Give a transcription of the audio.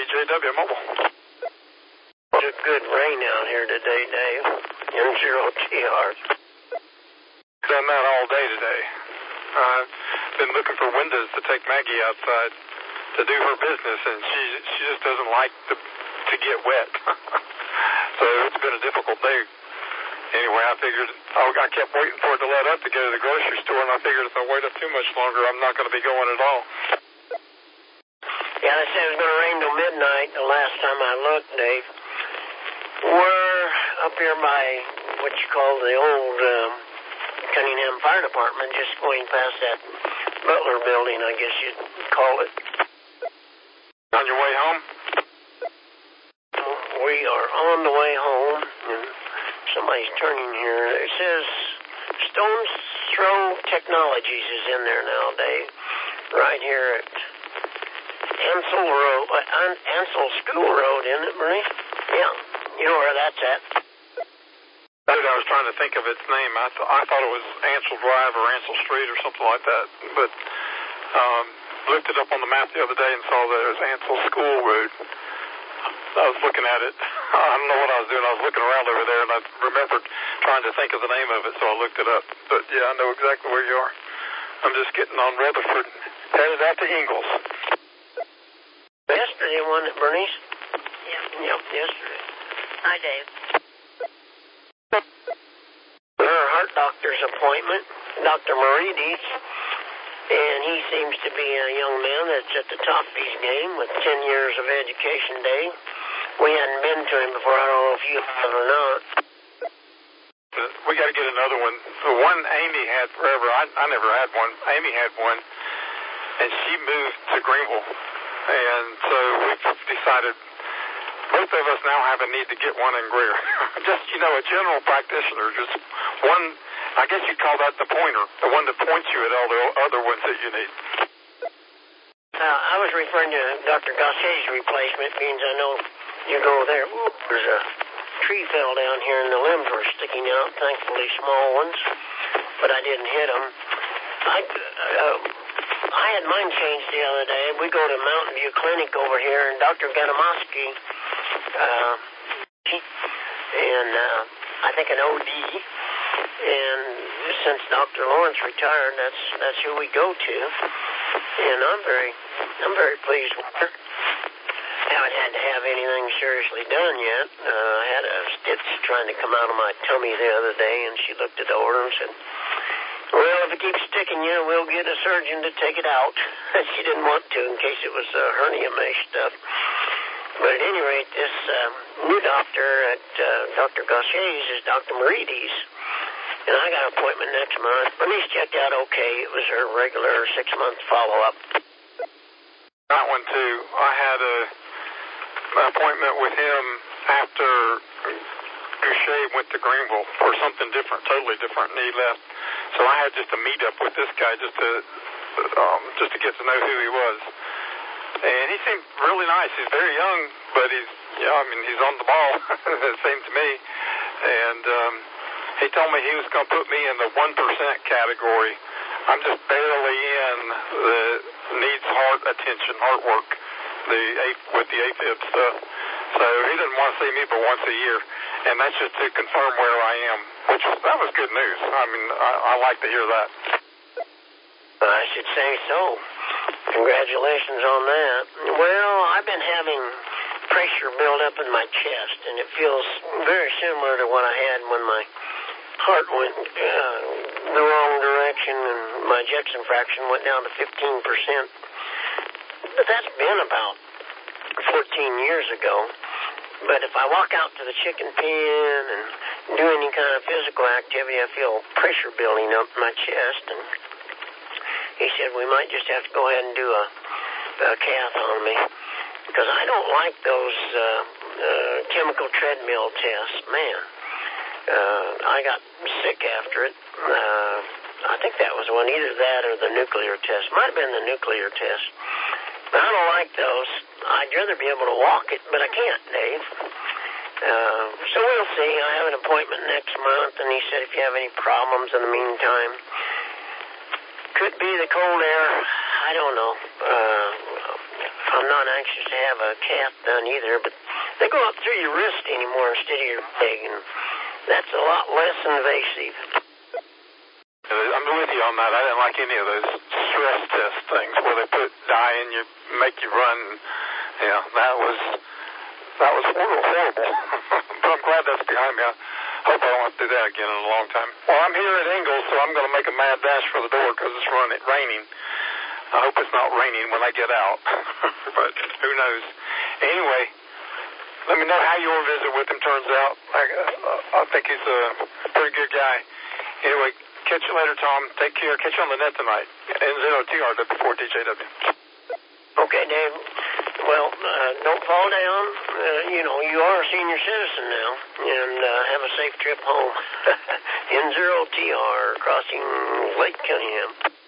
JW Mobile. It's a good rain out here today, Dave. N0TR. Done that all day today. I've been looking for windows to take Maggie outside to do her business, and she just doesn't like to get wet. So it's been a difficult day. Anyway, I figured, I kept waiting for it to let up to go to the grocery store, and I figured if I wait up too much longer, I'm not going to be going at all. Yeah, they said it was going to rain till midnight the last time I looked, Dave. We're up here by what you call the old Cunningham Fire Department, just going past that Butler building, I guess you'd call it. On your way home? We are on the way home, and somebody's turning here. It says Stone's Throw Technologies is in there now, Dave. Right here at Ansel Road, Ansel School Road, isn't it, Bernie? Yeah, you know where that's at. I was trying to think of its name. I thought it was Ansel Drive or Ansel Street or something like that, but looked it up on the map the other day and saw that it was Ansel School Road. I was looking at it. I don't know what I was doing. I was looking around over there, and I remembered trying to think of the name of it, so I looked it up. But, yeah, I know exactly where you are. I'm just getting on Rutherford, headed out to Ingalls. Yesterday, wasn't it, Bernice? Yeah. Yep, yesterday. Hi, Dave. Her heart doctor's appointment, Dr. Morides, and he seems to be a young man that's at the top of his game with 10 years of education, Dave. We hadn't been to him before. I don't know if you have or not. We got to get another one. The one Amy had forever, I never had one. Amy had one, and she moved to Greenville. And so we've decided both of us now have a need to get one in Greer. Just, a general practitioner, just one, I guess you'd call that the pointer, the one that points you at all the other ones that you need. I was referring to Dr. Gossier's replacement, means I know you go there. Ooh, there's a tree fell down here and the limbs were sticking out, thankfully small ones, but I didn't hit them. I had mine changed the other day. We go to Mountain View Clinic over here, and Dr. Ganamoski, and I think an OD, and since Dr. Lawrence retired, that's who we go to, and I'm very pleased with her. Haven't had to have anything seriously done yet. I had a stitch trying to come out of my tummy the other day, and she looked at the order and said, well, if it keeps sticking you, we'll get a surgeon to take it out. She didn't want to in case it was hernia mesh stuff. But at any rate, this new doctor at Dr. Gossier's is Dr. Morides. And I got an appointment next month. Bernice checked out okay. It was her regular 6-month follow-up. That one, too. I had an appointment with him after Boucher went to Greenville for something different, totally different, and he left. So I had just a meet-up with this guy just to get to know who he was. And he seemed really nice. He's very young, but he's on the ball, it seemed to me. And he told me he was going to put me in the 1% category. I'm just barely in the needs heart attention, heart work, with the AFib stuff. So he doesn't want to see me but once a year. And that's just to confirm where I am, that was good news. I like to hear that. I should say so. Congratulations on that. Well, I've been having pressure build up in my chest, and it feels very similar to what I had when my heart went the wrong direction and my ejection fraction went down to 15%. But that's been about 14 years ago. But if I walk out to the chicken pen and do any kind of physical activity, I feel pressure building up in my chest. And he said we might just have to go ahead and do a cath on me, because I don't like those chemical treadmill tests. Man, I got sick after it. I think that was one, either that or the nuclear test. Might have been the nuclear test. But I don't like those. I'd rather be able to walk it, but I can't, Dave. So we'll see. I have an appointment next month, and he said if you have any problems in the meantime, could be the cold air. I don't know. I'm not anxious to have a cath done either, but they go up through your wrist anymore instead of your leg, and that's a lot less invasive. I'm with you on that. I didn't like any of those stress test things where they put dye in you, make you run. Yeah, that was horrible. But I'm glad that's behind me. I hope I don't have to do that again in a long time. Well, I'm here at Ingalls, so I'm going to make a mad dash for the door because it's raining. I hope it's not raining when I get out, but who knows. Anyway, let me know how your visit with him turns out. I think he's a pretty good guy. Anyway, catch you later, Tom. Take care. Catch you on the net tonight. N0TR4DJW. Okay, Dave. Well, don't fall down. You are a senior citizen now, and have a safe trip home. N0TR crossing Lake Cunningham.